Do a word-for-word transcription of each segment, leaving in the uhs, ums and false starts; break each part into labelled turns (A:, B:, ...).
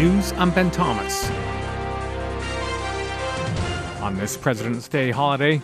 A: News, I'm Ben Thomas. On this President's Day holiday,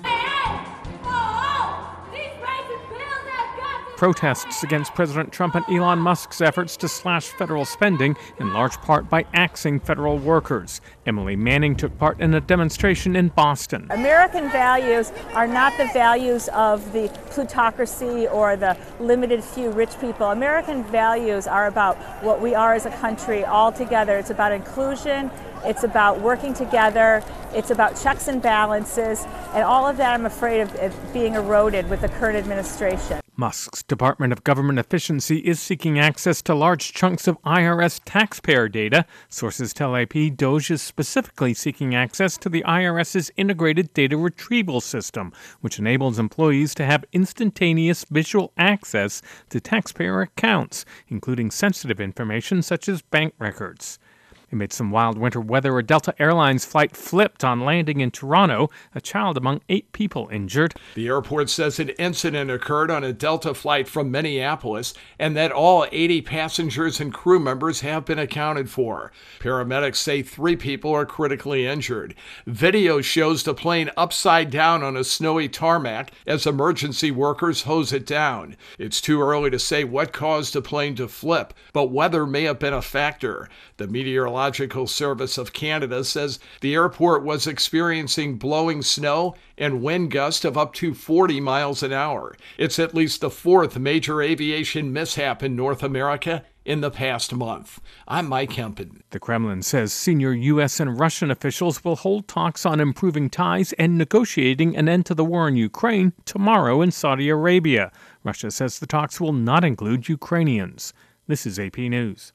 A: protests against President Trump and Elon Musk's efforts to slash federal spending, in large part by axing federal workers. Emily Manning took part in a demonstration in Boston.
B: American values are not the values of the plutocracy or the limited few rich people. American values are about what we are as a country all together. It's about inclusion. It's about working together. It's about checks and balances. And all of that, I'm afraid, of being eroded with the current administration.
A: Musk's Department of Government Efficiency is seeking access to large chunks of I R S taxpayer data. Sources tell A P DOGE is specifically seeking access to the IRS's integrated data retrieval system, which enables employees to have instantaneous visual access to taxpayer accounts, including sensitive information such as bank records. Amid some wild winter weather, a Delta Airlines flight flipped on landing in Toronto. A child among eight people injured.
C: The airport says an incident occurred on a Delta flight from Minneapolis and that all eighty passengers and crew members have been accounted for. Paramedics say three people are critically injured. Video shows the plane upside down on a snowy tarmac as emergency workers hose it down. It's too early to say what caused the plane to flip, but weather may have been a factor. The Meteorological Service of Canada says the airport was experiencing blowing snow and wind gusts of up to forty miles an hour. It's at least the fourth major aviation mishap in North America in the past month. I'm Mike Hempen.
A: The Kremlin says senior U S and Russian officials will hold talks on improving ties and negotiating an end to the war in Ukraine tomorrow in Saudi Arabia. Russia says the talks will not include Ukrainians. This is A P News.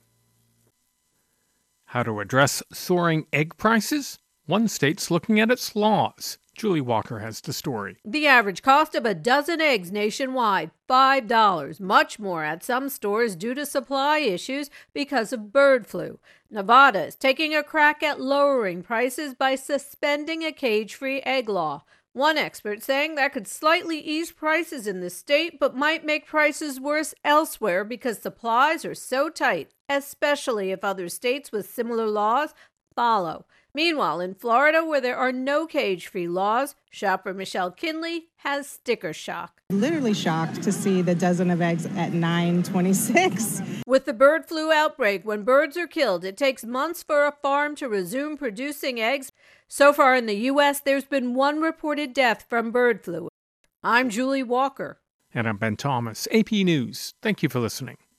A: How to address soaring egg prices? One state's looking at its laws. Julie Walker has the story.
D: The average cost of a dozen eggs nationwide, five dollars. Much more at some stores due to supply issues because of bird flu. Nevada is taking a crack at lowering prices by suspending a cage-free egg law. One expert saying that could slightly ease prices in the state, but might make prices worse elsewhere because supplies are so tight, especially if other states with similar laws follow. Meanwhile, in Florida, where there are no cage-free laws, shopper Michelle Kinley has sticker shock.
E: Literally shocked to see the dozen of eggs at nine twenty-six.
D: With the bird flu outbreak, when birds are killed, it takes months for a farm to resume producing eggs. So far in the U S, there's been one reported death from bird flu. I'm Julie Walker.
A: And I'm Ben Thomas, A P News. Thank you for listening.